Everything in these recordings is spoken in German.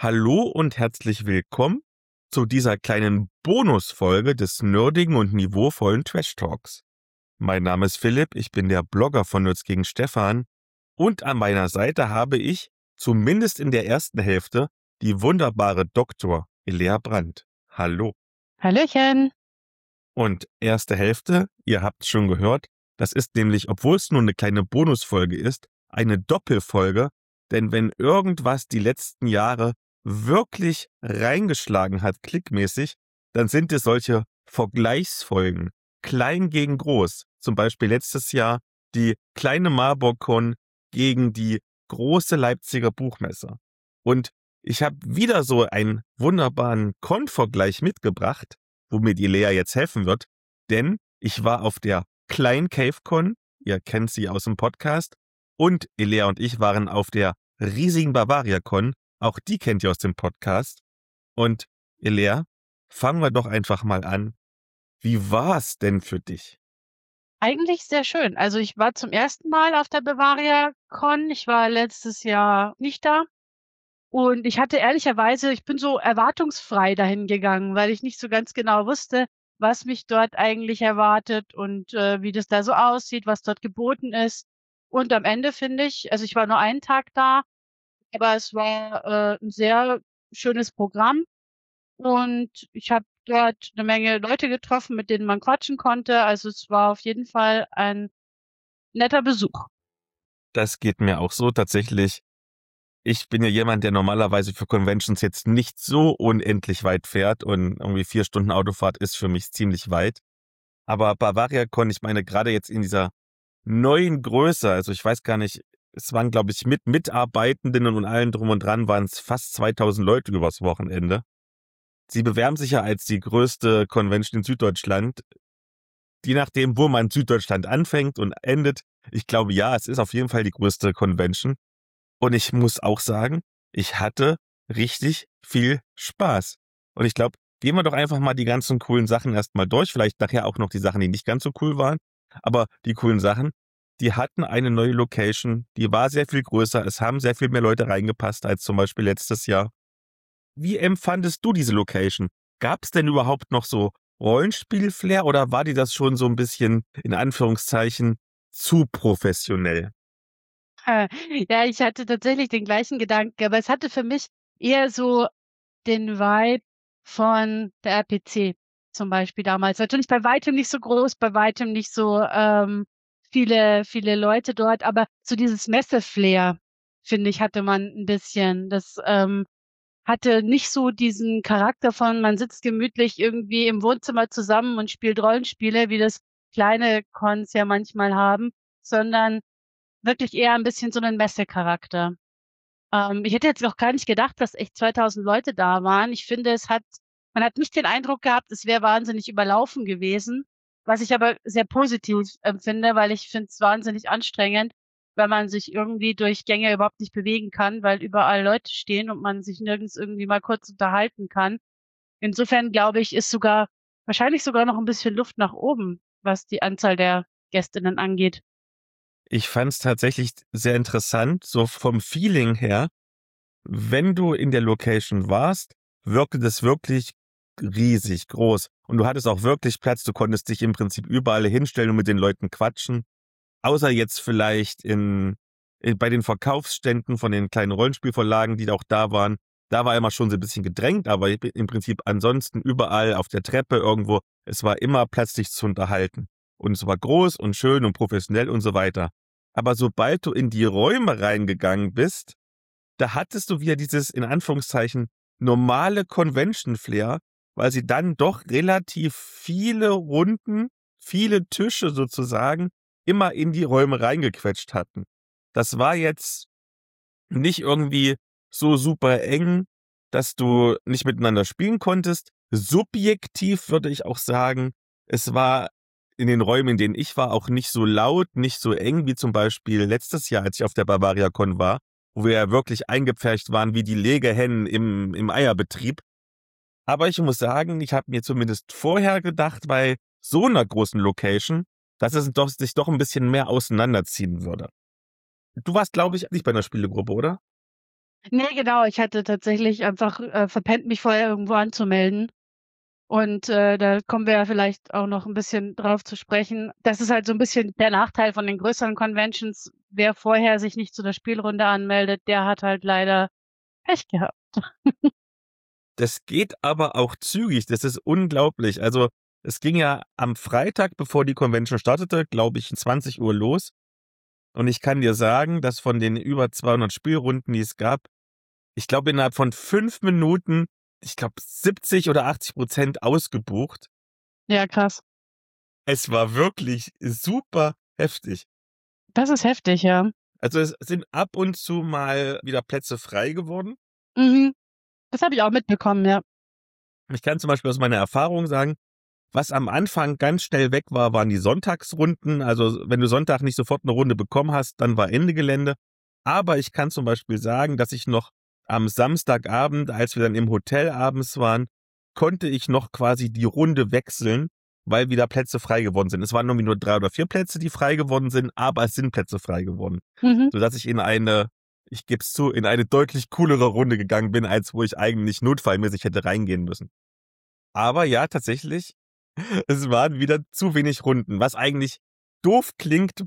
Hallo und herzlich willkommen zu dieser kleinen Bonusfolge des nerdigen und niveauvollen Trash Talks. Mein Name ist Philipp, ich bin der Blogger von Nerds gegen Stefan und an meiner Seite habe ich, zumindest in der ersten Hälfte, die wunderbare Dr. Elea Brandt. Hallo. Hallöchen. Und erste Hälfte, ihr habt schon gehört, das ist nämlich, obwohl es nur eine kleine Bonusfolge ist, eine Doppelfolge, denn wenn irgendwas die letzten Jahre wirklich reingeschlagen hat, klickmäßig, dann sind es solche Vergleichsfolgen, klein gegen groß. Zum Beispiel letztes Jahr die kleine Marburg-Con gegen die große Leipziger Buchmesse. Und ich habe wieder so einen wunderbaren Con-Vergleich mitgebracht, womit die Lea jetzt helfen wird, denn ich war auf der Klein CaveCon, ihr kennt sie aus dem Podcast, und Elea und ich waren auf der riesigen BavariaCon, auch die kennt ihr aus dem Podcast. Und Elea, fangen wir doch einfach mal an. Wie war's denn für dich? Eigentlich sehr schön. Also ich war zum ersten Mal auf der Bavaria Con. Ich war letztes Jahr nicht da. Und ich hatte ehrlicherweise, ich bin so erwartungsfrei dahin gegangen, weil ich nicht so ganz genau wusste, was mich dort eigentlich erwartet und wie das da so aussieht, was dort geboten ist. Und am Ende finde ich, also ich war nur einen Tag da, aber es war ein sehr schönes Programm. Und ich habe dort eine Menge Leute getroffen, mit denen man quatschen konnte. Also es war auf jeden Fall ein netter Besuch. Das geht mir auch so tatsächlich. Ich bin ja jemand, der normalerweise für Conventions jetzt nicht so unendlich weit fährt und irgendwie 4 Stunden Autofahrt ist für mich ziemlich weit. Aber BavariaCon, ich meine, gerade jetzt in dieser neuen Größe, also ich weiß gar nicht, es waren, glaube ich, mit Mitarbeitenden und allen drum und dran waren es fast 2000 Leute übers Wochenende. Sie bewerben sich ja als die größte Convention in Süddeutschland. Je nachdem, wo man Süddeutschland anfängt und endet, ich glaube, ja, es ist auf jeden Fall die größte Convention. Und ich muss auch sagen, ich hatte richtig viel Spaß. Und ich glaube, gehen wir doch einfach mal die ganzen coolen Sachen erstmal durch. Vielleicht nachher auch noch die Sachen, die nicht ganz so cool waren. Aber die coolen Sachen, die hatten eine neue Location. Die war sehr viel größer. Es haben sehr viel mehr Leute reingepasst als zum Beispiel letztes Jahr. Wie empfandest du diese Location? Gab es denn überhaupt noch so Rollenspiel-Flair oder war dir das schon so ein bisschen, in Anführungszeichen, zu professionell? Äh, Ja, ich hatte tatsächlich den gleichen Gedanken, aber es hatte für mich eher so den Vibe von der RPC zum Beispiel damals. Natürlich bei weitem nicht so groß, bei weitem nicht so viele Leute dort, aber so dieses Messe-Flair, finde ich, hatte man ein bisschen. Das hatte nicht so diesen Charakter von, man sitzt gemütlich irgendwie im Wohnzimmer zusammen und spielt Rollenspiele, wie das kleine Cons ja manchmal haben, sondern wirklich eher ein bisschen so einen Messecharakter. Ich hätte jetzt auch gar nicht gedacht, dass echt 2000 Leute da waren. Ich finde, man hat nicht den Eindruck gehabt, es wäre wahnsinnig überlaufen gewesen, was ich aber sehr positiv empfinde, weil ich finde es wahnsinnig anstrengend, wenn man sich irgendwie durch Gänge überhaupt nicht bewegen kann, weil überall Leute stehen und man sich nirgends irgendwie mal kurz unterhalten kann. Insofern glaube ich, ist wahrscheinlich sogar noch ein bisschen Luft nach oben, was die Anzahl der Gästinnen angeht. Ich fand es tatsächlich sehr interessant, so vom Feeling her, wenn du in der Location warst, wirkte das wirklich riesig groß. Und du hattest auch wirklich Platz, du konntest dich im Prinzip überall hinstellen und mit den Leuten quatschen. Außer jetzt vielleicht bei den Verkaufsständen von den kleinen Rollenspielverlagen, die auch da waren. Da war immer schon so ein bisschen gedrängt, aber im Prinzip ansonsten überall auf der Treppe irgendwo, es war immer Platz, dich zu unterhalten. Und es war groß und schön und professionell und so weiter. Aber sobald du in die Räume reingegangen bist, da hattest du wieder dieses, in Anführungszeichen, normale Convention-Flair, weil sie dann doch relativ viele Runden, viele Tische sozusagen, immer in die Räume reingequetscht hatten. Das war jetzt nicht irgendwie so super eng, dass du nicht miteinander spielen konntest. Subjektiv würde ich auch sagen, es war in den Räumen, in denen ich war, auch nicht so laut, nicht so eng wie zum Beispiel letztes Jahr, als ich auf der BavariaCon war, wo wir ja wirklich eingepfercht waren wie die Legehennen im Eierbetrieb. Aber ich muss sagen, ich habe mir zumindest vorher gedacht, bei so einer großen Location, dass es doch, sich doch ein bisschen mehr auseinanderziehen würde. Du warst, glaube ich, nicht bei einer Spielegruppe, oder? Ne, genau, ich hatte tatsächlich einfach, verpennt, mich vorher irgendwo anzumelden. Und, da kommen wir ja vielleicht auch noch 'n bisschen drauf zu sprechen. Das ist halt so 'n bisschen der Nachteil von den größeren Conventions. Wer vorher sich nicht zu der Spielrunde anmeldet, der hat halt leider Pech gehabt. Das geht aber auch zügig, das ist unglaublich. Also, es ging ja am Freitag, bevor die Convention startete, glaube ich, 20 Uhr los. Und ich kann dir sagen, dass von den über 200 Spielrunden, die es gab, ich glaube, innerhalb von 5 Minuten, ich glaube, 70 oder 80% ausgebucht. Ja, krass. Es war wirklich super heftig. Das ist heftig, ja. Also, es sind ab und zu mal wieder Plätze frei geworden. Mhm. Das habe ich auch mitbekommen, ja. Ich kann zum Beispiel aus meiner Erfahrung sagen, was am Anfang ganz schnell weg war, waren die Sonntagsrunden. Also, wenn du Sonntag nicht sofort eine Runde bekommen hast, dann war Ende Gelände. Aber ich kann zum Beispiel sagen, dass ich noch am Samstagabend, als wir dann im Hotel abends waren, konnte ich noch quasi die Runde wechseln, weil wieder Plätze frei geworden sind. Es waren irgendwie nur 3 oder 4 Plätze, die frei geworden sind, aber es sind Plätze frei geworden. Mhm. Sodass ich ich gebe es zu, in eine deutlich coolere Runde gegangen bin, als wo ich eigentlich notfallmäßig hätte reingehen müssen. Aber ja, tatsächlich, es waren wieder zu wenig Runden, was eigentlich doof klingt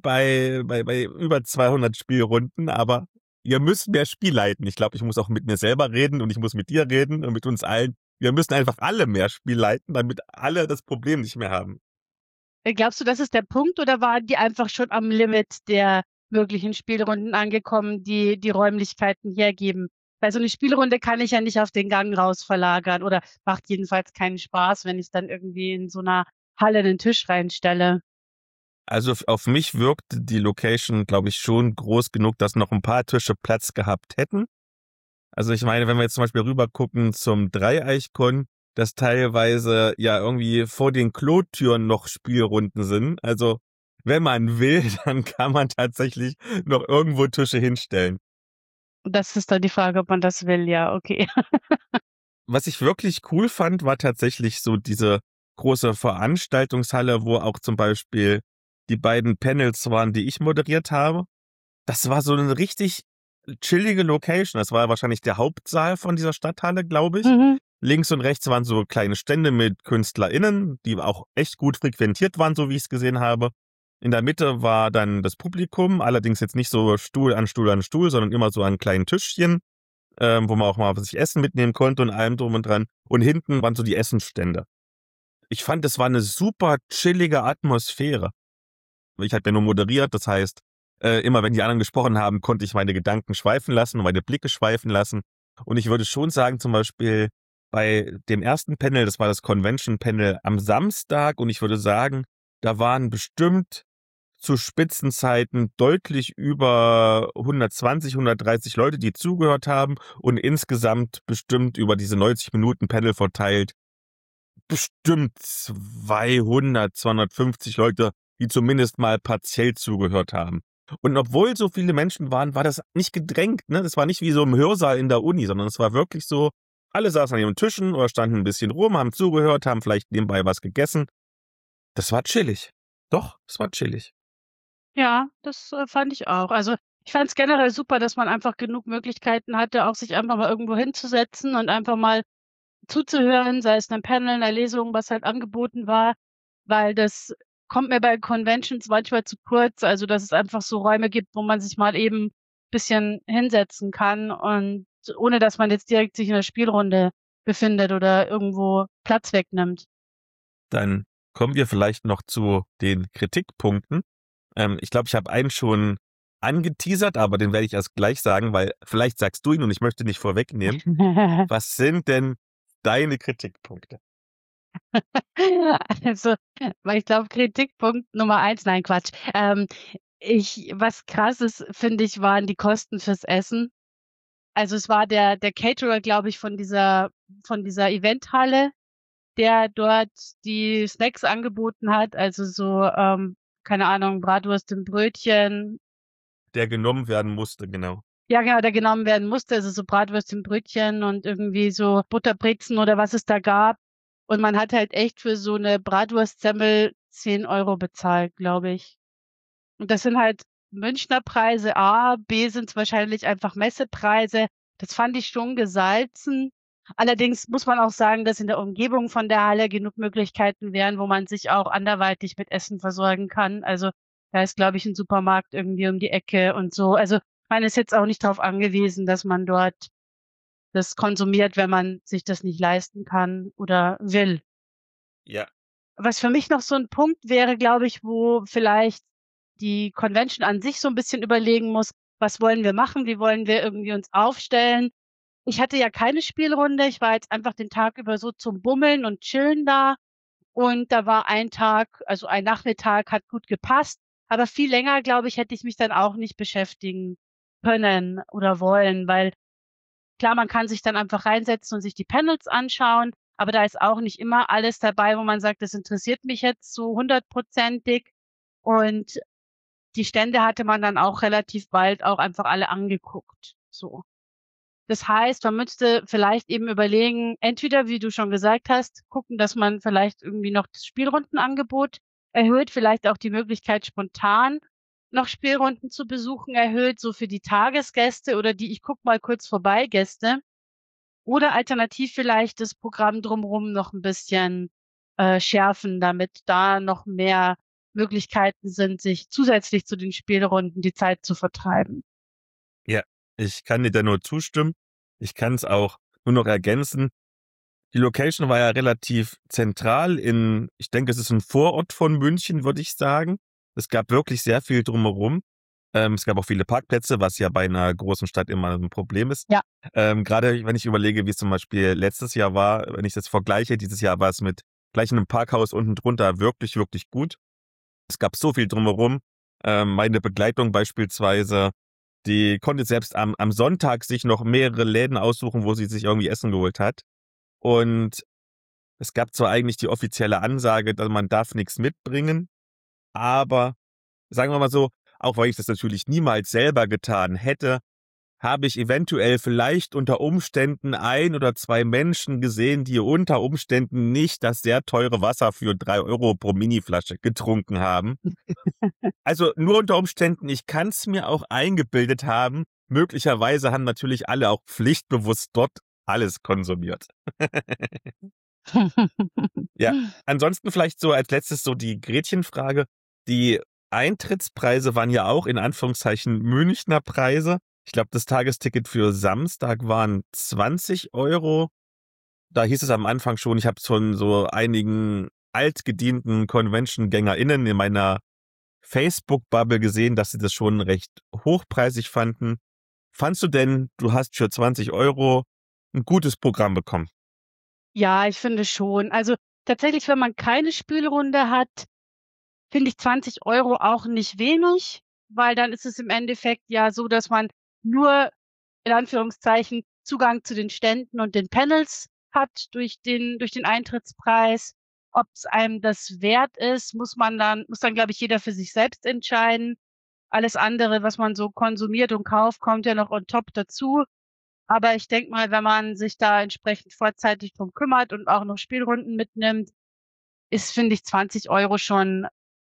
bei über 200 Spielrunden, aber ihr müsst mehr Spiel leiten. Ich glaube, ich muss auch mit mir selber reden und ich muss mit dir reden und mit uns allen. Wir müssen einfach alle mehr Spiel leiten, damit alle das Problem nicht mehr haben. Glaubst du, das ist der Punkt oder waren die einfach schon am Limit der möglichen Spielrunden angekommen, die die Räumlichkeiten hergeben? Weil so 'ne Spielrunde kann ich ja nicht auf den Gang raus verlagern oder macht jedenfalls keinen Spaß, wenn ich dann irgendwie in so 'ner Halle 'nen Tisch reinstelle. Also auf mich wirkte die Location, glaube ich, schon groß genug, dass noch ein paar Tische Platz gehabt hätten. Also ich meine, wenn wir jetzt zum Beispiel rüber gucken zum Dreieichkon, dass teilweise ja irgendwie vor den Klotüren noch Spielrunden sind. Also wenn man will, dann kann man tatsächlich noch irgendwo Tische hinstellen. Das ist dann die Frage, ob man das will, ja, okay. Was ich wirklich cool fand, war tatsächlich so diese große Veranstaltungshalle, wo auch zum Beispiel die beiden Panels waren, die ich moderiert habe. Das war so eine richtig chillige Location. Das war wahrscheinlich der Hauptsaal von dieser Stadthalle, glaube ich. Mhm. Links und rechts waren so kleine Stände mit KünstlerInnen, die auch echt gut frequentiert waren, so wie ich es gesehen habe. In der Mitte war dann das Publikum, allerdings jetzt nicht so Stuhl an Stuhl an Stuhl, sondern immer so an kleinen Tischchen, wo man auch mal sich Essen mitnehmen konnte und allem drum und dran. Und hinten waren so die Essensstände. Ich fand, das war eine super chillige Atmosphäre. Ich habe ja nur moderiert, das heißt, immer wenn die anderen gesprochen haben, konnte ich meine Gedanken schweifen lassen und meine Blicke schweifen lassen. Und ich würde schon sagen, zum Beispiel bei dem ersten Panel, das war das Convention-Panel am Samstag, und ich würde sagen, da waren bestimmt zu Spitzenzeiten deutlich über 120, 130 Leute, die zugehört haben, und insgesamt bestimmt über diese 90 Minuten Panel verteilt bestimmt 200, 250 Leute, die zumindest mal partiell zugehört haben. Und obwohl so viele Menschen waren, war das nicht gedrängt, ne? Das war nicht wie so im Hörsaal in der Uni, sondern es war wirklich so, alle saßen an ihren Tischen oder standen ein bisschen rum, haben zugehört, haben vielleicht nebenbei was gegessen. Das war chillig. Doch, es war chillig. Ja, das, fand ich auch. Also, ich fand es generell super, dass man einfach genug Möglichkeiten hatte, auch sich einfach mal irgendwo hinzusetzen und einfach mal zuzuhören, sei es 'nem Panel, 'ner Lesung, was halt angeboten war, weil das kommt mir bei Conventions manchmal zu kurz, also, dass es einfach so Räume gibt, wo man sich mal eben bisschen hinsetzen kann und ohne dass man jetzt direkt sich in der Spielrunde befindet oder irgendwo Platz wegnimmt. Dann kommen wir vielleicht noch zu den Kritikpunkten. Ich glaube, ich habe einen schon angeteasert, aber den werde ich erst gleich sagen, weil vielleicht sagst du ihn und ich möchte nicht vorwegnehmen. Was sind denn deine Kritikpunkte? Also, weil ich glaube, Kritikpunkt Nummer eins, nein, Quatsch. Was krass ist, finde ich, waren die Kosten fürs Essen. Also, es war der Caterer, glaube ich, von dieser Eventhalle, der dort die Snacks angeboten hat, also so, keine Ahnung, Bratwurst im Brötchen. Der genommen werden musste, genau. Ja, genau, der genommen werden musste, also so Bratwurst im Brötchen und irgendwie so Butterbrezen oder was es da gab. Und man hat halt echt für so 'ne Bratwurstsemmel 10 € bezahlt, glaube ich. Und das sind halt Münchner Preise A, B sind's wahrscheinlich einfach Messepreise. Das fand ich schon gesalzen. Allerdings muss man auch sagen, dass in der Umgebung von der Halle genug Möglichkeiten wären, wo man sich auch anderweitig mit Essen versorgen kann. Also da ist, glaube ich, ein Supermarkt irgendwie um die Ecke und so. Also man ist jetzt auch nicht darauf angewiesen, dass man dort das konsumiert, wenn man sich das nicht leisten kann oder will. Ja. Was für mich noch so 'n Punkt wäre, glaube ich, wo vielleicht die Convention an sich so 'n bisschen überlegen muss: „Was wollen wir machen? Wie wollen wir irgendwie uns aufstellen?“ Ich hatte ja keine Spielrunde. Ich war jetzt einfach den Tag über so zum Bummeln und Chillen da und da war ein Tag also ein Nachmittag hat gut gepasst, aber viel länger, glaube ich, hätte ich mich dann auch nicht beschäftigen können oder wollen, weil klar, man kann sich dann einfach reinsetzen und sich die Panels anschauen, aber da ist auch nicht immer alles dabei, wo man sagt: „Das interessiert mich jetzt so hundertprozentig.“ Und die Stände hatte man dann auch relativ bald auch einfach alle angeguckt, so. Das heißt, man müsste vielleicht eben überlegen, entweder, wie du schon gesagt hast, gucken, dass man vielleicht irgendwie noch das Spielrundenangebot erhöht, vielleicht auch die Möglichkeit, spontan noch Spielrunden zu besuchen, erhöht, so für die Tagesgäste oder die „Ich gucke mal kurz vorbei“ Gäste. Oder alternativ vielleicht das Programm drumherum noch 'n bisschen, schärfen, damit da noch mehr Möglichkeiten sind, sich zusätzlich zu den Spielrunden die Zeit zu vertreiben. Ja, ich kann dir da nur zustimmen. Ich kann es auch nur noch ergänzen. Die Location war ja relativ zentral ich denke, es ist ein Vorort von München, würde ich sagen. Es gab wirklich sehr viel drumherum. Es gab auch viele Parkplätze, was ja bei einer großen Stadt immer ein Problem ist. Ja. Grade wenn ich überlege, wie es zum Beispiel letztes Jahr war, wenn ich das vergleiche, dieses Jahr war es mit gleich in 'nem Parkhaus unten drunter wirklich, wirklich gut. Es gab so viel drumherum. Meine Begleitung beispielsweise, die konnte selbst am Sonntag sich noch mehrere Läden aussuchen, wo sie sich irgendwie Essen geholt hat. Und es gab zwar eigentlich die offizielle Ansage, dass man darf nix mitbringen, aber sagen wir mal so, auch weil ich das natürlich niemals selber getan hätte, habe ich eventuell vielleicht unter Umständen 1 oder 2 Menschen gesehen, die unter Umständen nicht das sehr teure Wasser für 3 € pro Miniflasche getrunken haben. Also, nur unter Umständen, ich kann's mir auch eingebildet haben. Möglicherweise haben natürlich alle auch pflichtbewusst dort alles konsumiert. Ja, ansonsten vielleicht so als Letztes so die Gretchenfrage. Die Eintrittspreise waren ja auch in Anführungszeichen Münchner Preise. Ich glaube, das Tagesticket für Samstag waren 20 €. Da hieß es am Anfang schon, ich habe es von so einigen altgedienten Convention-GängerInnen in meiner Facebook-Bubble gesehen, dass sie das schon recht hochpreisig fanden. Fandst du denn, du hast für 20 € ein gutes Programm bekommen? Ja, ich finde schon. Also, tatsächlich, wenn man keine Spielrunde hat, finde ich 20 € auch nicht wenig, weil dann ist es im Endeffekt ja so, dass man nur in Anführungszeichen Zugang zu den Ständen und den Panels hat durch den Eintrittspreis. Ob's einem das wert ist, muss dann, glaube ich, jeder für sich selbst entscheiden. Alles andere, was man so konsumiert und kauft, kommt ja noch on top dazu. Aber ich denke mal, wenn man sich da entsprechend vorzeitig drum kümmert und auch noch Spielrunden mitnimmt, ist, finde ich, 20 € schon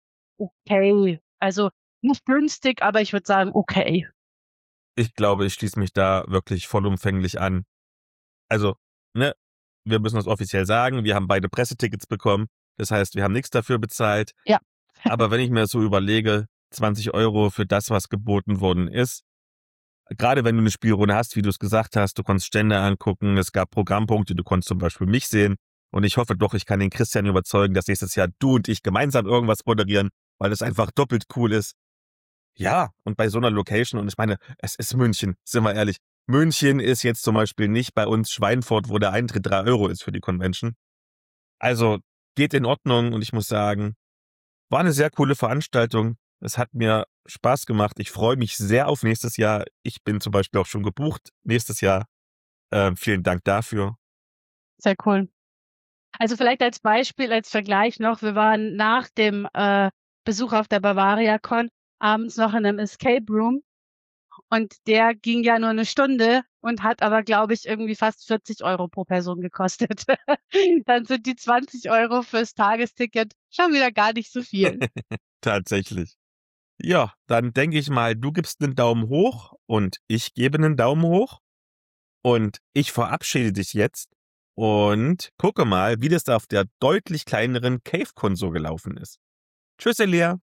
okay. Also, nicht günstig, aber ich würde sagen, okay. Ich glaube, ich schließe mich da wirklich vollumfänglich an. Also, ne, wir müssen das offiziell sagen, wir haben beide Pressetickets bekommen. Das heißt, wir haben nix dafür bezahlt. Ja. Aber wenn ich mir das so überlege, 20 € für das, was geboten worden ist, grade wenn du 'ne Spielrunde hast, wie du's gesagt hast, du konntest Stände angucken, es gab Programmpunkte, du konntest zum Beispiel mich sehen. Und ich hoffe doch, ich kann den Christian überzeugen, dass nächstes Jahr du und ich gemeinsam irgendwas moderieren, weil das einfach doppelt cool ist. Ja, und bei so einer Location und ich meine, es ist München, sind wir ehrlich. München ist jetzt zum Beispiel nicht bei uns Schweinfurt, wo der Eintritt 3 € ist für die Convention. Also, geht in Ordnung und ich muss sagen, war eine sehr coole Veranstaltung. Es hat mir Spaß gemacht. Ich freue mich sehr auf nächstes Jahr. Ich bin zum Beispiel auch schon gebucht nächstes Jahr. Vielen Dank dafür. Sehr cool. Also, vielleicht als Beispiel, als Vergleich noch, wir waren nach dem, Besuch auf der BavariaCon abends noch in 'nem Escape Room und der ging ja nur 'ne Stunde und hat aber, glaube ich, irgendwie fast 40 € pro Person gekostet. Dann sind die 20 € fürs Tagesticket schon wieder gar nicht so viel. Tatsächlich. Ja, dann denke ich mal, du gibst einen Daumen hoch und ich gebe einen Daumen hoch. Und ich verabschiede dich jetzt und gucke mal, wie das da auf der deutlich kleineren CaveCon so gelaufen ist. Tschüss, Elia.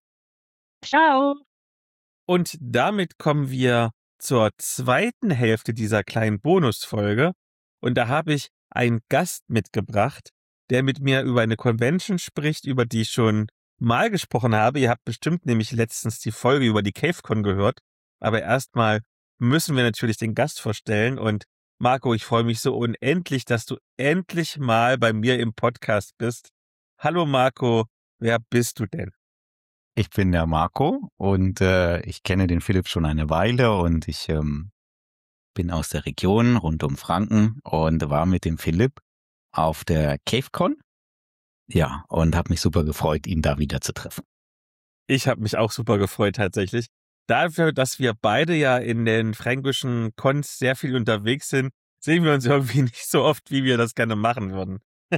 Ciao. Und damit kommen wir zur zweiten Hälfte dieser kleinen Bonusfolge. Und da habe ich einen Gast mitgebracht, der mit mir über eine Convention spricht, über die ich schon mal gesprochen habe. Ihr habt bestimmt nämlich letztens die Folge über die CaveCon gehört. Aber erstmal müssen wir natürlich den Gast vorstellen. Und Marco, ich freue mich so unendlich, dass du endlich mal bei mir im Podcast bist. Hallo Marco, wer bist du denn? Ich bin der Marco und ich kenne den Philipp schon eine Weile und ich bin aus der Region rund um Franken und war mit dem Philipp auf der CaveCon. Ja, und habe mich super gefreut, ihn da wieder zu treffen. Ich habe mich auch super gefreut tatsächlich. Dafür, dass wir beide ja in den fränkischen Cons sehr viel unterwegs sind, sehen wir uns irgendwie nicht so oft, wie wir das gerne machen würden.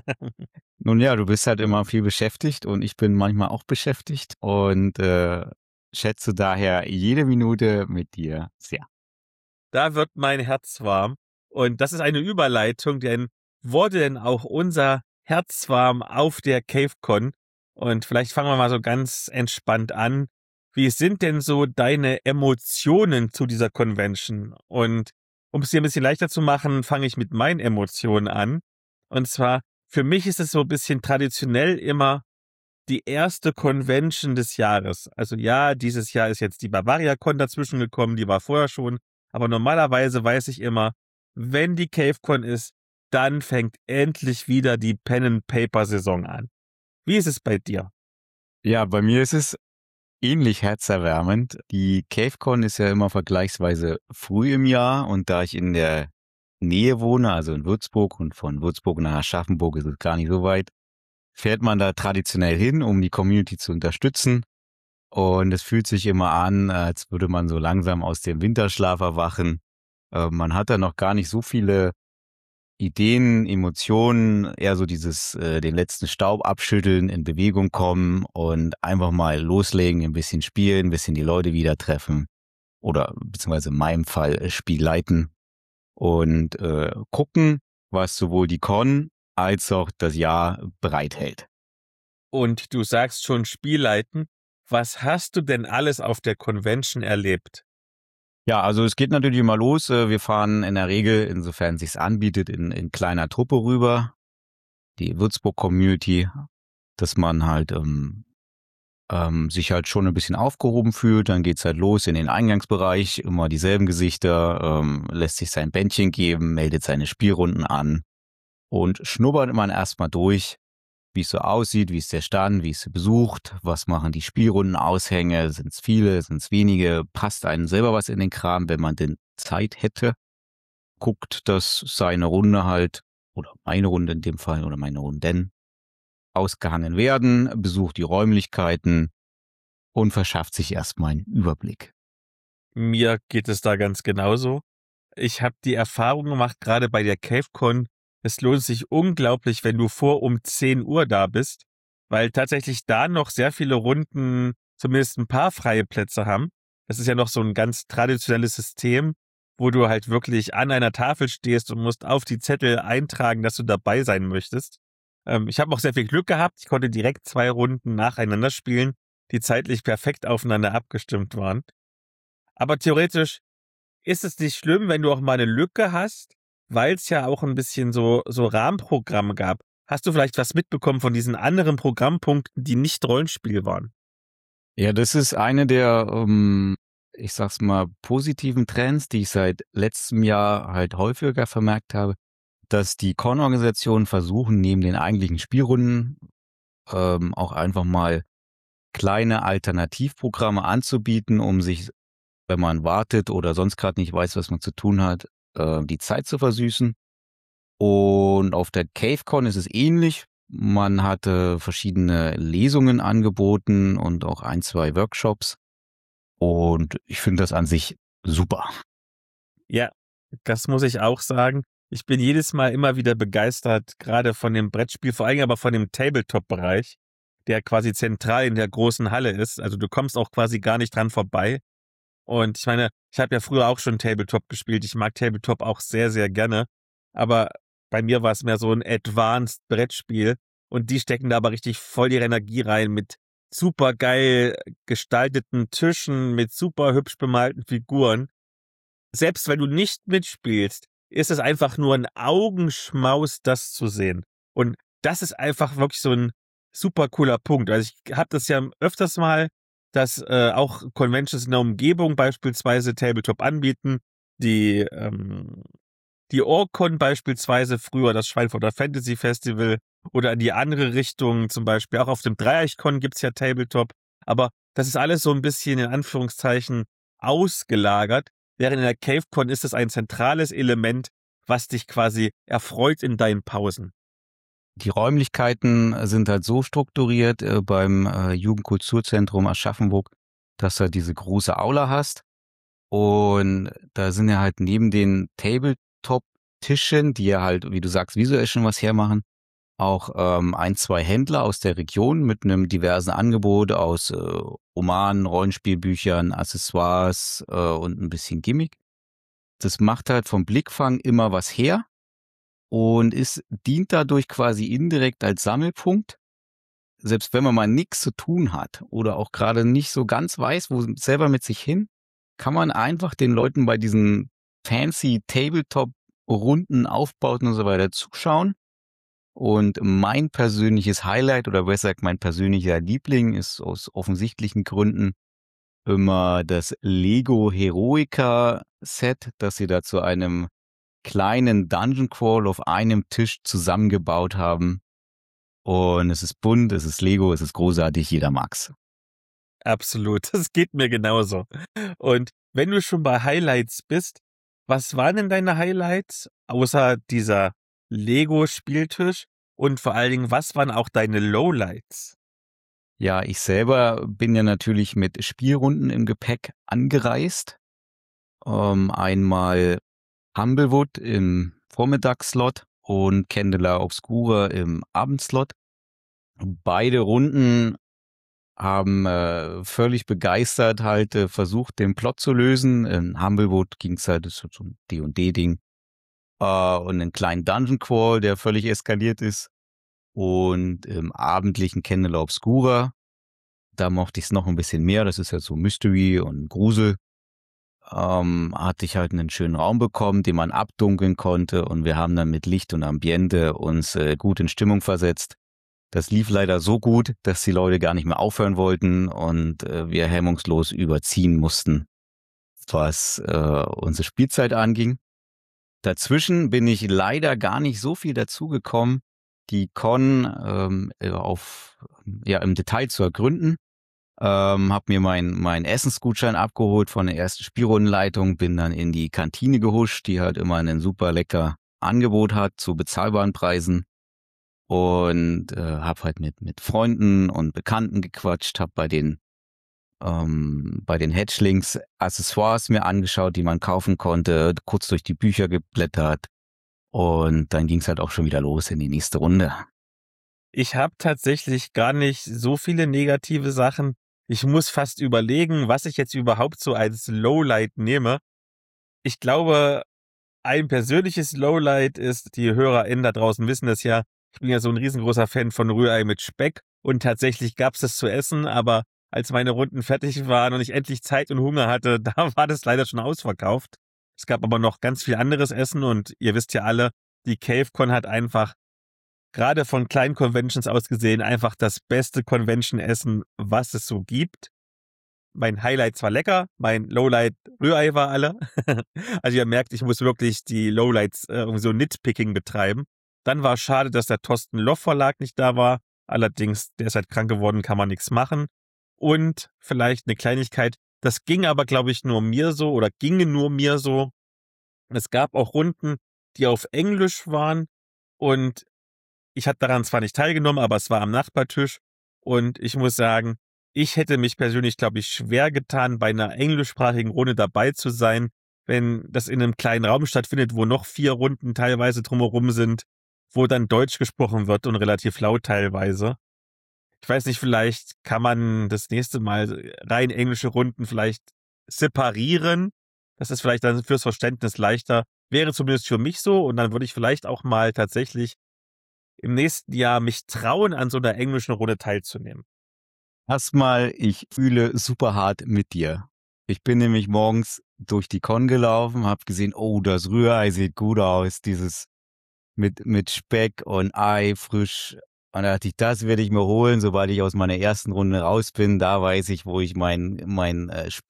Nun ja, du bist halt immer viel beschäftigt und ich bin manchmal auch beschäftigt und schätze daher jede Minute mit dir sehr. Da wird mein Herz warm. Und das ist eine Überleitung, denn wurde denn auch unser Herz warm auf der CaveCon? Und vielleicht fangen wir mal so ganz entspannt an. Wie sind denn so deine Emotionen zu dieser Convention? Und um es dir ein bisschen leichter zu machen, fange ich mit meinen Emotionen an. Und zwar, für mich ist es so ein bisschen traditionell immer die erste Convention des Jahres. Also ja, dieses Jahr ist jetzt die BavariaCon dazwischen gekommen, die war vorher schon. Aber normalerweise weiß ich immer, wenn die CaveCon ist, dann fängt endlich wieder die Pen-and-Paper-Saison an. Wie ist es bei dir? Ja, bei mir ist es ähnlich herzerwärmend. Die CaveCon ist ja immer vergleichsweise früh im Jahr und da ich in der Nähe wohne, also in Würzburg und von Würzburg nach Aschaffenburg ist es gar nicht so weit, fährt man da traditionell hin, um die Community zu unterstützen. Und es fühlt sich immer an, als würde man so langsam aus dem Winterschlaf erwachen. Man hat da noch gar nicht so viele Ideen, Emotionen, eher so dieses den letzten Staub abschütteln, in Bewegung kommen und einfach mal loslegen, ein bisschen spielen, ein bisschen die Leute wieder treffen oder beziehungsweise in meinem Fall Spiel leiten und gucken, was sowohl die Con als auch das Jahr bereithält. Und du sagst schon Spielleiten. Was hast du denn alles auf der Convention erlebt? Ja, also es geht natürlich immer los. Wir fahren in der Regel, insofern sich's anbietet, in kleiner Truppe rüber. Die Würzburg-Community, dass man halt sich halt schon ein bisschen aufgehoben fühlt. Dann geht's halt los in den Eingangsbereich, immer dieselben Gesichter, lässt sich sein Bändchen geben, meldet seine Spielrunden an und schnuppert man erstmal durch, wie es so aussieht, wie ist der Stand, wie ist sie besucht, was machen die Spielrunden-Aushänge, sind es viele, sind es wenige, passt einem selber was in den Kram, wenn man denn Zeit hätte, guckt, dass seine Runde halt, oder meine Runde in dem Fall, oder meine Runden, ausgehangen werden, besucht die Räumlichkeiten und verschafft sich erstmal einen Überblick. Mir geht es da ganz genauso. Ich habe die Erfahrung gemacht, gerade bei der CaveCon, es lohnt sich unglaublich, wenn du um 10 Uhr da bist, weil tatsächlich da noch sehr viele Runden zumindest ein paar freie Plätze haben. Das ist ja noch so ein ganz traditionelles System, wo du halt wirklich an einer Tafel stehst und musst auf die Zettel eintragen, dass du dabei sein möchtest. Ich habe auch sehr viel Glück gehabt. Ich konnte direkt 2 Runden nacheinander spielen, die zeitlich perfekt aufeinander abgestimmt waren. Aber theoretisch ist es nicht schlimm, wenn du auch mal eine Lücke hast, weil es ja auch ein bisschen so Rahmenprogramme gab. Hast du vielleicht was mitbekommen von diesen anderen Programmpunkten, die nicht Rollenspiel waren? Ja, das ist eine der, ich sag's mal, positiven Trends, die ich seit letztem Jahr halt häufiger vermerkt habe, dass die Con-Organisationen versuchen, neben den eigentlichen Spielrunden auch einfach mal kleine Alternativprogramme anzubieten, um sich, wenn man wartet oder sonst gerade nicht weiß, was man zu tun hat, die Zeit zu versüßen. Und auf der CaveCon ist es ähnlich. Man hatte verschiedene Lesungen angeboten und auch 1, 2 Workshops. Und ich finde das an sich super. Ja, das muss ich auch sagen. Ich bin jedes Mal immer wieder begeistert, gerade von dem Brettspiel, vor allem aber von dem Tabletop-Bereich, der quasi zentral in der großen Halle ist. Also du kommst auch quasi gar nicht dran vorbei. Und ich meine, ich habe ja früher auch schon Tabletop gespielt. Ich mag Tabletop auch sehr, sehr gerne. Aber bei mir war es mehr so ein Advanced Brettspiel. Und die stecken da aber richtig voll ihre Energie rein mit super geil gestalteten Tischen, mit super hübsch bemalten Figuren. Selbst wenn du nicht mitspielst, ist es einfach nur ein Augenschmaus, das zu sehen. Und das ist einfach wirklich so ein super cooler Punkt. Also ich habe das ja öfters mal, dass auch Conventions in der Umgebung beispielsweise Tabletop anbieten. Die Orcon beispielsweise, früher das Schweinfurter Fantasy Festival oder in die andere Richtung, zum Beispiel auch auf dem Dreieichkon gibt's ja Tabletop. Aber das ist alles so ein bisschen in Anführungszeichen ausgelagert. Während in der CaveCon ist es ein zentrales Element, was dich quasi erfreut in deinen Pausen. Die Räumlichkeiten sind halt so strukturiert beim Jugendkulturzentrum Aschaffenburg, dass du halt diese große Aula hast. Und da sind ja halt neben den Tabletop-Tischen, die ja halt, wie du sagst, visuell schon was hermachen, auch ein, zwei Händler aus der Region mit einem diversen Angebot aus Romanen, Rollenspielbüchern, Accessoires und ein bisschen Gimmick. Das macht halt vom Blickfang immer was her und dient dadurch quasi indirekt als Sammelpunkt. Selbst wenn man mal nichts zu tun hat oder auch gerade nicht so ganz weiß, wo selber mit sich hin, kann man einfach den Leuten bei diesen fancy Tabletop-Runden, Aufbauten und so weiter zuschauen. Und mein persönliches Highlight oder besser gesagt mein persönlicher Liebling ist aus offensichtlichen Gründen immer das Lego Heroica Set, das sie da zu einem kleinen Dungeon Crawl auf einem Tisch zusammengebaut haben. Und es ist bunt, es ist Lego, es ist großartig, jeder mag's. Absolut, das geht mir genauso. Und wenn du schon bei Highlights bist, was waren denn deine Highlights außer dieser Lego-Spieltisch? Und vor allen Dingen, was waren auch deine Lowlights? Ja, ich selber bin ja natürlich mit Spielrunden im Gepäck angereist. Einmal Humblewood im Vormittagsslot und Candela Obscura im Abendslot. Beide Runden haben völlig begeistert halt versucht, den Plot zu lösen. In Humblewood ging es halt so ein D&D-Ding. Und einen kleinen Dungeon Crawl, der völlig eskaliert ist. Und im abendlichen Candela Obscura, da mochte ich es noch ein bisschen mehr. Das ist ja so Mystery und Grusel. Hatte ich halt einen schönen Raum bekommen, den man abdunkeln konnte. Und wir haben dann mit Licht und Ambiente uns gut in Stimmung versetzt. Das lief leider so gut, dass die Leute gar nicht mehr aufhören wollten und wir hemmungslos überziehen mussten, was unsere Spielzeit anging. Dazwischen bin ich leider gar nicht so viel dazugekommen, die Con im Detail zu ergründen. Hab mir mein Essensgutschein abgeholt von der ersten Spielrundenleitung, bin dann in die Kantine gehuscht, die halt immer ein super lecker Angebot hat zu bezahlbaren Preisen. Und habe halt mit Freunden und Bekannten gequatscht, habe bei den Hatchlings Accessoires mir angeschaut, die man kaufen konnte, kurz durch die Bücher geblättert und dann ging es halt auch schon wieder los in die nächste Runde. Ich habe tatsächlich gar nicht so viele negative Sachen. Ich muss fast überlegen, was ich jetzt überhaupt so als Lowlight nehme. Ich glaube, ein persönliches Lowlight ist, die HörerInnen da draußen wissen das ja, ich bin ja so ein riesengroßer Fan von Rührei mit Speck und tatsächlich gab's das zu essen, aber als meine Runden fertig waren und ich endlich Zeit und Hunger hatte, da war das leider schon ausverkauft. Es gab aber noch ganz viel anderes Essen und ihr wisst ja alle, die CaveCon hat einfach, gerade von kleinen Conventions aus gesehen, einfach das beste Convention-Essen, was es so gibt. Mein Highlight war lecker, mein Lowlight Rührei war alle. Also ihr merkt, ich muss wirklich die Lowlights so Nitpicking betreiben. Dann war es schade, dass der Thorsten Loff Verlag nicht da war. Allerdings, der ist halt krank geworden, kann man nichts machen. Und vielleicht eine Kleinigkeit, das ging aber, glaube ich, nur mir so oder ginge nur mir so. Es gab auch Runden, die auf Englisch waren und ich hatte daran zwar nicht teilgenommen, aber es war am Nachbartisch und ich muss sagen, ich hätte mich persönlich, glaube ich, schwer getan, bei einer englischsprachigen Runde dabei zu sein, wenn das in einem kleinen Raum stattfindet, wo noch 4 Runden teilweise drumherum sind, wo dann Deutsch gesprochen wird und relativ laut teilweise. Ich weiß nicht, vielleicht kann man das nächste Mal rein englische Runden vielleicht separieren. Das ist vielleicht dann fürs Verständnis leichter. Wäre zumindest für mich so. Und dann würde ich vielleicht auch mal tatsächlich im nächsten Jahr mich trauen, an so einer englischen Runde teilzunehmen. Erstmal, ich fühle super hart mit dir. Ich bin nämlich morgens durch die Con gelaufen, habe gesehen, oh, das Rührei sieht gut aus, dieses mit Speck und Ei frisch. Und da dachte ich, das werde ich mir holen, sobald ich aus meiner ersten Runde raus bin. Da weiß ich, wo ich mein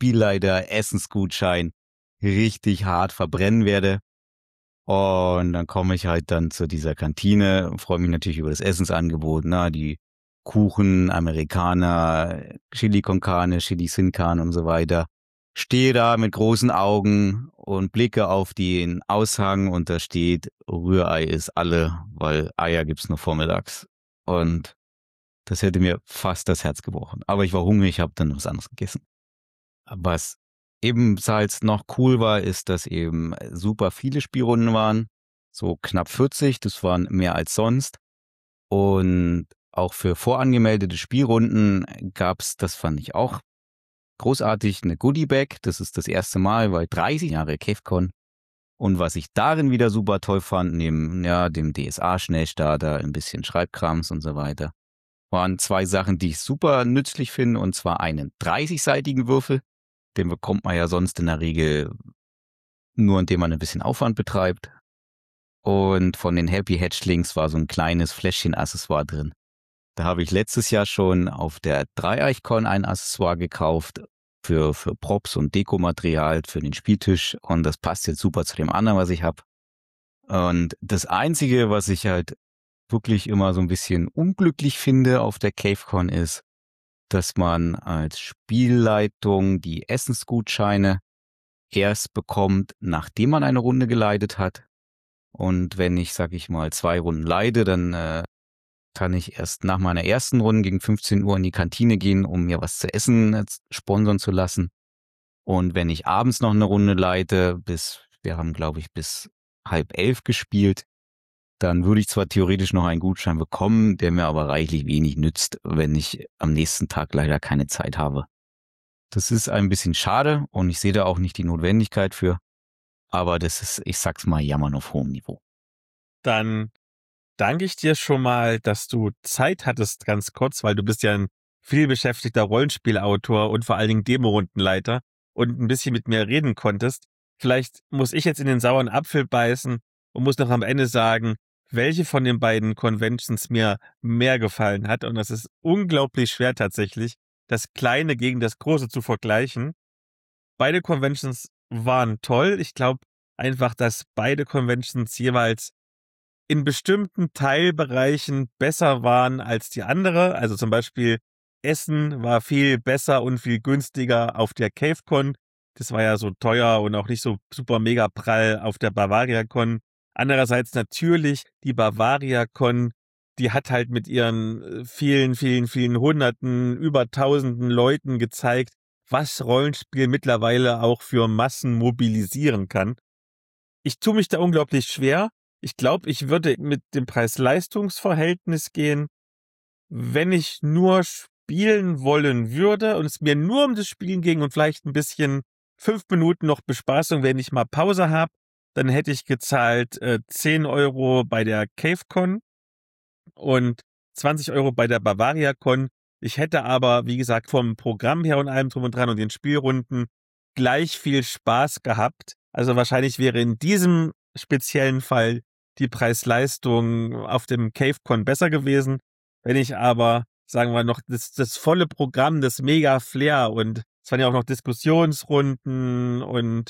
Spielleiter-Essensgutschein richtig hart verbrennen werde. Und dann komme ich halt dann zu dieser Kantine und freue mich natürlich über das Essensangebot, die Kuchen, Amerikaner, Chili con Carne, Chili sin Carne und so weiter. Stehe da mit großen Augen und blicke auf den Aushang und da steht, Rührei ist alle, weil Eier gibt's nur vormittags. Und das hätte mir fast das Herz gebrochen. Aber ich war hungrig, habe dann was anderes gegessen. Was ebenfalls noch cool war, ist, dass eben super viele Spielrunden waren. So knapp 40, das waren mehr als sonst. Und auch für vorangemeldete Spielrunden gab's, das fand ich auch großartig, eine Goodie-Bag. Das ist das erste Mal, weil 30 Jahre CaveCon. Und was ich darin wieder super toll fand, neben dem DSA-Schnellstarter, ein bisschen Schreibkrams und so weiter, waren 2 Sachen, die ich super nützlich finde. Und zwar einen 30-seitigen Würfel. Den bekommt man ja sonst in der Regel nur, indem man ein bisschen Aufwand betreibt. Und von den Happy Hatchlings war so ein kleines Fläschchen-Accessoire drin. Da habe ich letztes Jahr schon auf der Dreieichkon ein Accessoire gekauft für Props und Dekomaterial für den Spieltisch. Und das passt jetzt super zu dem anderen, was ich habe. Und das Einzige, was ich halt wirklich immer so ein bisschen unglücklich finde auf der CaveCon ist, dass man als Spielleitung die Essensgutscheine erst bekommt, nachdem man eine Runde geleitet hat. Und wenn ich, sag ich mal, 2 Runden leite, dann kann ich erst nach meiner ersten Runde gegen 15 Uhr in die Kantine gehen, um mir was zu essen sponsern zu lassen. Und wenn ich abends noch eine Runde leite, wir haben, glaube ich, bis 10:30 gespielt, dann würde ich zwar theoretisch noch einen Gutschein bekommen, der mir aber reichlich wenig nützt, wenn ich am nächsten Tag leider keine Zeit habe. Das ist ein bisschen schade und ich sehe da auch nicht die Notwendigkeit für. Aber das ist, ich sag's mal, Jammern auf hohem Niveau. Dann danke ich dir schon mal, dass du Zeit hattest, ganz kurz, weil du bist ja ein vielbeschäftigter Rollenspielautor und vor allen Dingen Demo-Rundenleiter und ein bisschen mit mir reden konntest. Vielleicht muss ich jetzt in den sauren Apfel beißen und muss noch am Ende sagen, welche von den beiden Conventions mir mehr gefallen hat. Und das ist unglaublich schwer tatsächlich, das Kleine gegen das Große zu vergleichen. Beide Conventions waren toll. Ich glaube einfach, dass beide Conventions jeweils in bestimmten Teilbereichen besser waren als die andere. Also zum Beispiel Essen war viel besser und viel günstiger auf der CaveCon. Das war ja so teuer und auch nicht so super mega prall auf der BavariaCon. Andererseits natürlich die BavariaCon, die hat halt mit ihren vielen Hunderten, über Tausenden Leuten gezeigt, was Rollenspiel mittlerweile auch für Massen mobilisieren kann. Ich tue mich da unglaublich schwer. Ich glaube, ich würde mit dem Preis-Leistungs-Verhältnis gehen, wenn ich nur spielen wollen würde und es mir nur um das Spielen ging und vielleicht ein bisschen 5 Minuten noch Bespaßung, wenn ich mal Pause habe, dann hätte ich gezahlt 10 Euro bei der CaveCon und 20 Euro bei der BavariaCon. Ich hätte aber, wie gesagt, vom Programm her und allem drum und dran und den Spielrunden gleich viel Spaß gehabt. Also wahrscheinlich wäre in diesem speziellen Fall die Preis-Leistung auf dem CaveCon besser gewesen. Wenn ich aber, sagen wir noch, das volle Programm, das Mega-Flair und es waren ja auch noch Diskussionsrunden und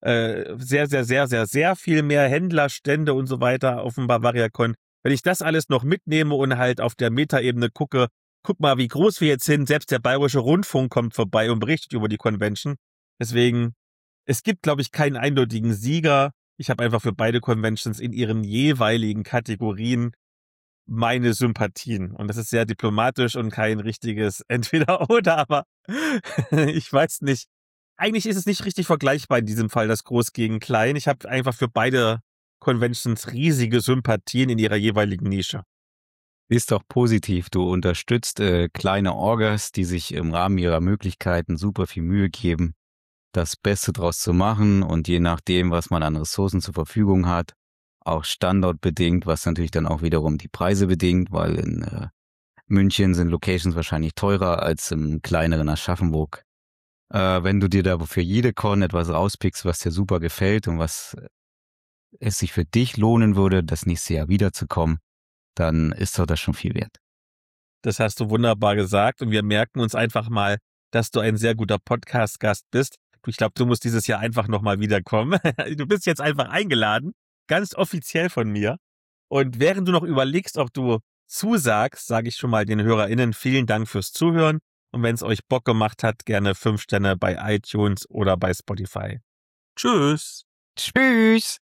sehr viel mehr Händlerstände und so weiter auf dem BavariaCon. Wenn ich das alles noch mitnehme und halt auf der Metaebene gucke, guck mal, wie groß wir jetzt sind, selbst der Bayerische Rundfunk kommt vorbei und berichtet über die Convention. Deswegen, es gibt, glaube ich, keinen eindeutigen Sieger. Ich habe einfach für beide Conventions in ihren jeweiligen Kategorien meine Sympathien. Und das ist sehr diplomatisch und kein richtiges Entweder-Oder, aber ich weiß nicht. Eigentlich ist es nicht richtig vergleichbar in diesem Fall, das Groß gegen Klein. Ich habe einfach für beide Conventions riesige Sympathien in ihrer jeweiligen Nische. Ist doch positiv. Du unterstützt kleine Orgas, die sich im Rahmen ihrer Möglichkeiten super viel Mühe geben. das Beste draus zu machen und je nachdem, was man an Ressourcen zur Verfügung hat, auch standortbedingt, was natürlich dann auch wiederum die Preise bedingt, weil in München sind Locations wahrscheinlich teurer als im kleineren Aschaffenburg. Wenn du dir da für jede Con etwas rauspickst, was dir super gefällt und was es sich für dich lohnen würde, das nächste Jahr wiederzukommen, dann ist doch das schon viel wert. Das hast du wunderbar gesagt und wir merken uns einfach mal, dass du ein sehr guter Podcast-Gast bist. Ich glaube, du musst dieses Jahr einfach nochmal wiederkommen. Du bist jetzt einfach eingeladen, ganz offiziell von mir. Und während du noch überlegst, ob du zusagst, sage ich schon mal den HörerInnen vielen Dank fürs Zuhören. Und wenn es euch Bock gemacht hat, gerne 5 Sterne bei iTunes oder bei Spotify. Tschüss. Tschüss.